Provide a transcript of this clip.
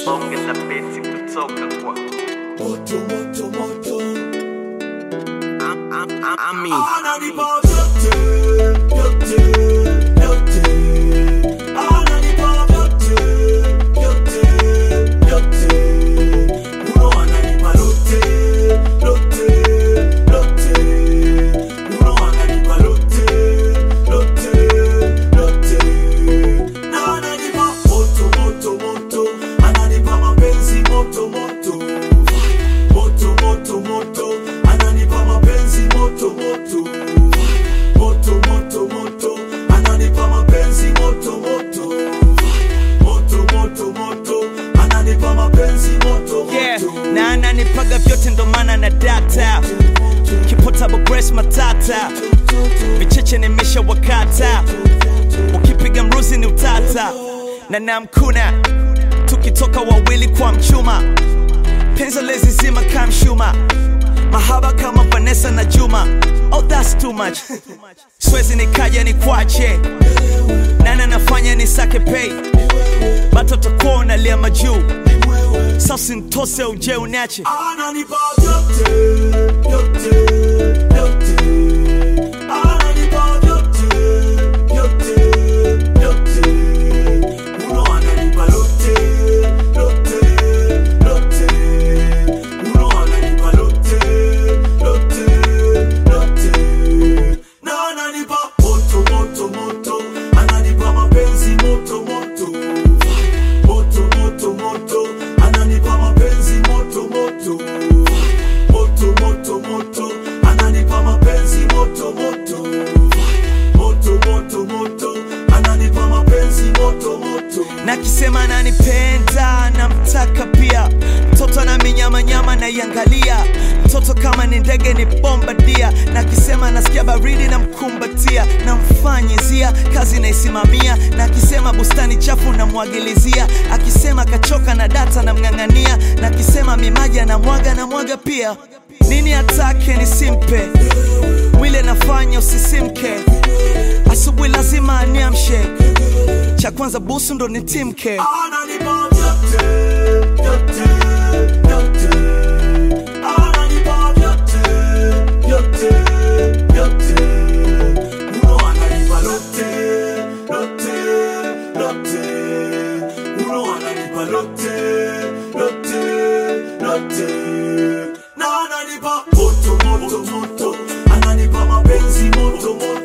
Ongeza basic kutoka kwa moto moto moto. Ami Ananipa yote yote yote. Ananipa yote yote yote. Uno ananipa lote lote lote. Uno ananipa lote lote lote. Na ananipa moto moto moto. Ananipa mapenzi moto moto. Moto moto moto. Ananipa mapenzi moto moto. Moto moto moto. Ananipa mapenzi moto moto. Moto moto moto. Ananipa mapenzi moto moto. Na ananipaga vyote ndo maana na data. Kipotable grace matata. Vicheche nimesha wakata. Ukipiga mruzi ni utata. Na namkuna tukitoka wawili kwa mchuma. Penzo lezi zima kamshuma. Mahaba kama Vanessa na Juma. Oh that's too much. Swezi nikaja ni kwache. Nana nafanya ni sake pay. Bato takuwa unalia majuu. Sasa ntose uje unache. Ananipa yote yote yote. Ananipa yote yote yote. Uno ananipa lote lote lote. Uno ananipa lote lote lote. Na ananipa moto moto moto. Ananipa mapenzi moto moto. Moto moto moto. Ananipa mapenzi moto moto. Moto moto moto. Ananipa mapenzi moto moto. Moto moto moto. Ananipa mapenzi moto moto. Na kisema ananipenda namtaka pia. Mtoto na minyama nyama na iangalia. Mtoto kama ni ndege ni bombardia. Na kisema nasikia baridi na mkumbatia. Na mfanyizia kazi na isimamia. Na kisema bustani chafu na mwagilizia. Akisema kachoka na data na mngangania. Na kisema mimaja na mwaga pia. Nini atake nisimpe. Mwile nafanya usisimke. Asubuhi lazima aniamshe. Cha kwanza busu ndo nitimke. Ananipa yote yote yote. Ananipa yote yote yote. Uno ananipa lote lote lote. Uno ananipa lote lote lote. Na ananipa moto moto moto. Ananipa mapenzi moto moto.